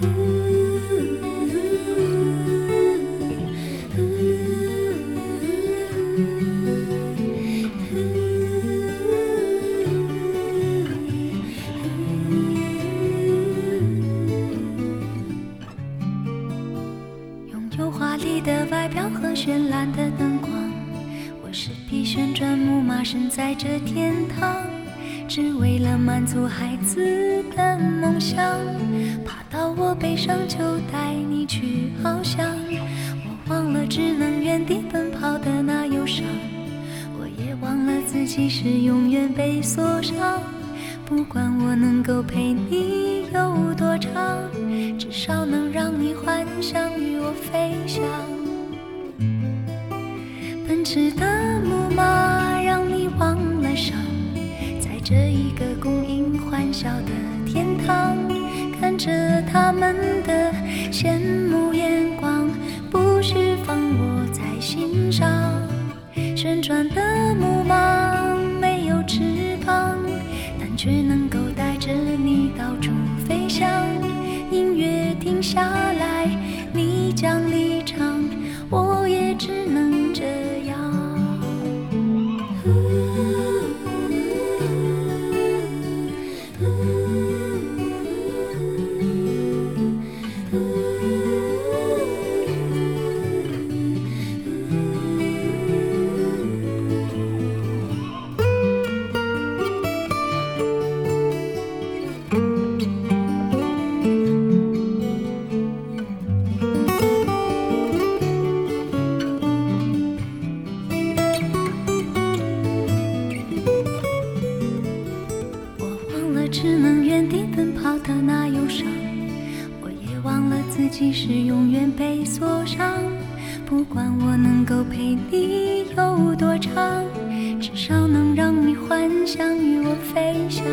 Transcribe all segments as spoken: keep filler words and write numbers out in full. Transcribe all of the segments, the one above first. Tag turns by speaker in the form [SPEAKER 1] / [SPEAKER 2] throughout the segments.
[SPEAKER 1] 华丽的外表和绚烂的灯光，我是匹旋转木马，身在这天堂，只为了满足孩子的梦想。爬到我背上就带你去翱翔，我忘了只能原地奔跑的那忧伤，我也忘了自己是永远被锁上。不管我能够陪你有多长，至少能让你幻想与我飞翔。奔驰的木马让你忘了伤，在这一个供应欢笑的天堂，看着他们的羡慕眼光，不需放我在心上。旋转的木马没有翅膀，却能够带着你到处飞翔。音乐停下来，你将离场，我也只能这样。只能原地奔跑的那忧伤，我也忘了自己是永远被锁上。不管我能够陪你有多长，至少能让你幻想与我飞翔。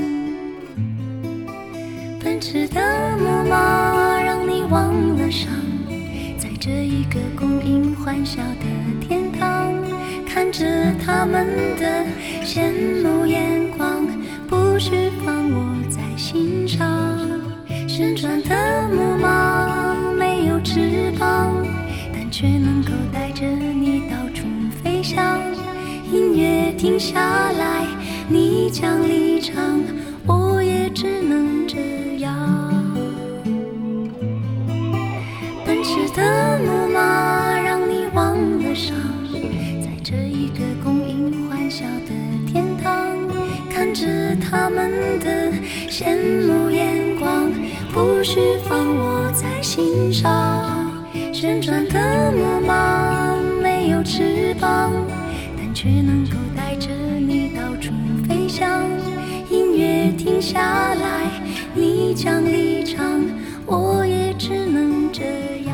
[SPEAKER 1] 奔驰的木马让你忘了伤，在这一个供应欢笑的天堂，看着他们的羡慕眼光，不需放我在心上。旋转的木马没有翅膀，但却能够带着你到处飞翔。音乐停下来，你将离场，我也只能这样。奔驰的木马让你忘了伤，在这一个供应欢笑的天堂，看着他们的羡慕眼光，不需放我在心上。旋转的木马没有翅膀，但却能够带着你到处飞翔。音乐停下来，你将离场，我也只能这样。